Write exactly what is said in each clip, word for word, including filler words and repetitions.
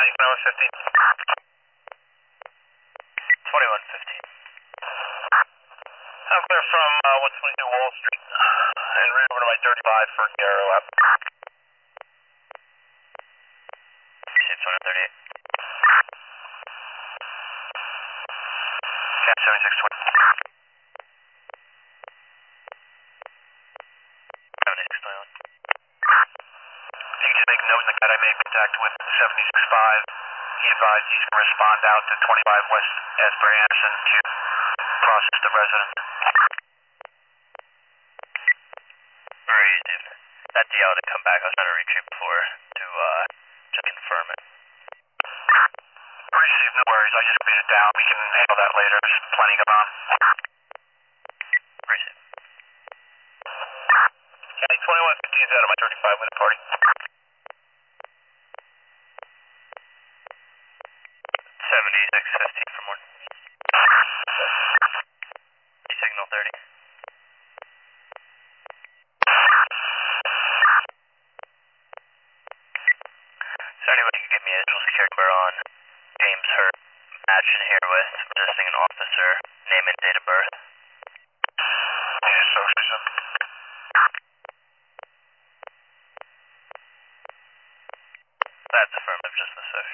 County, twenty-one fifteen. twenty-one fifteen. I'm clear from uh, one twenty-two Wall Street and ran over to my thirty-five for Garrow up. Received twenty thirty-eight. Cam seventy-six twenty. seventy-six twenty-one. You can make note in the cat I made contact with seventy-six five. He advised he's going to respond out to twenty-five West Asbury Anderson to process the resident. Very easy. That D L didn't come back. I was trying to reach you before to uh, to confirm it. Received, no worries. I just beat it down. We can handle that later. There's plenty going on. Received. County twenty-one fifteen is out of my thirty-five with a party. seventy-six fifteen for more. Signal thirty. Is there anybody who can give me a visual security number on James Hurt matching here with resisting an officer, name and date of birth? Need a social. That's affirmative, just the social.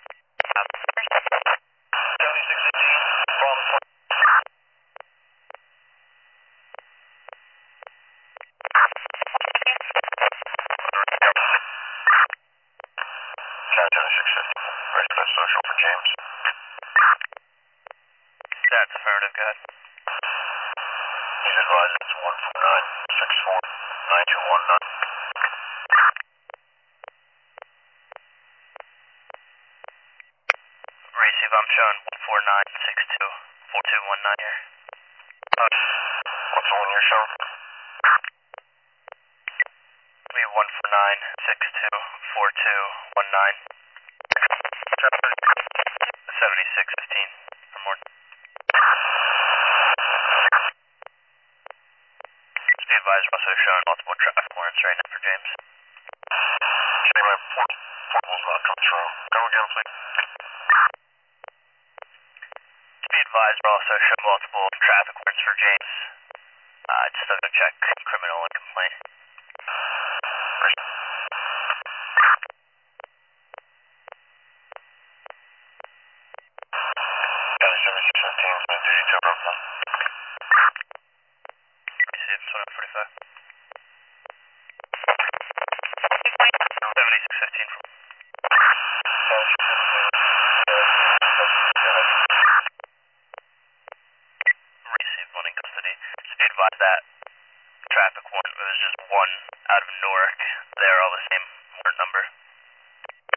seventy-six fifteen, from twenty. seventy-six fifteen, ready for that social for James. That's affirmative, go ahead. He's advised it's one four nine six four nine two one nine. Receive, I'm showing one four nine six two four two one nine here. Uh, what's the one you're showing? We have one four nine six two four two one nine. seventy-six fifteen for more. Just be advised, we're also showing multiple traffic warrants right now for James. Okay, my port, portable's not come through. Go again, please. Be advised, we're also showing multiple traffic warrants for James. Uh, just to check criminal and complaint. County seventy-six fifteen, it's been duty to Brooklyn. Received, twenty forty-five. seventy-six fifteen from. Received, one in custody. Just be advised that traffic warrant was just one out of Newark. They're all the same warrant number.